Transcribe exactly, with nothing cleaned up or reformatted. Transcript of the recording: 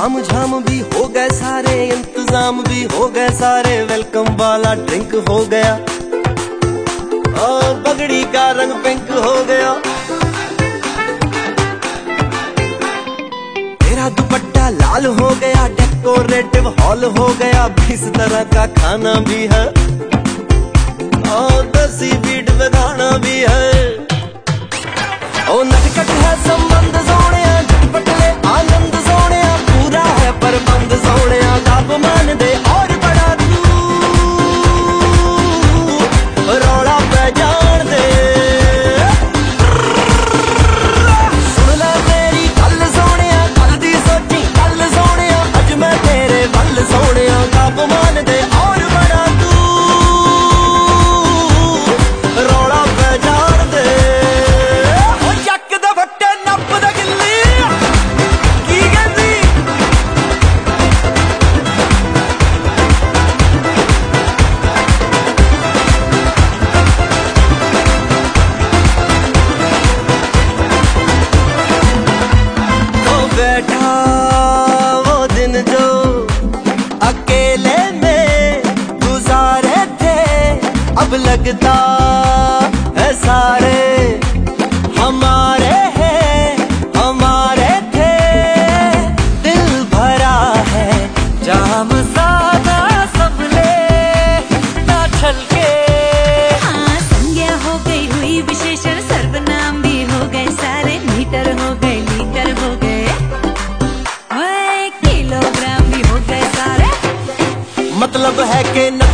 ताम झाम भी हो गए सारे, इंतजाम भी हो गए सारे, वेलकम वाला ड्रिंक हो गया और पगड़ी का रंग पिंक हो गया। तेरा दुपट्टा लाल हो गया, डेकोरेटिव हॉल हो गया, बीस तरह का खाना भी है और दसी बीट पे गाना भी है। ओ नटखट है संबंध सोने, झटपट ले आनंद सोने, पूरा है प्रबंध सोने, लाभ मान दे और बड़ा तू रौला पे जान दे। सुन ले मेरी गल सोने, कल दी सोची कल सोने, अज मैं तेरे वल सोने, लाभ मान दे और बड़ा तू रौला पे जान दे। बैठा वो दिन जो अकेले में गुजारे थे, अब लगता है सारे हमारे हैं हमारे थे। दिल भरा है जाम सादा संभले ना छलके। हाँ, संज्ञा हो गई हुई विशेषण, सर्वनाम भी हो गए सारे, मीटर हो गए लीटर हो गए, किलोग्राम भी हो गए सारे। मतलब है कि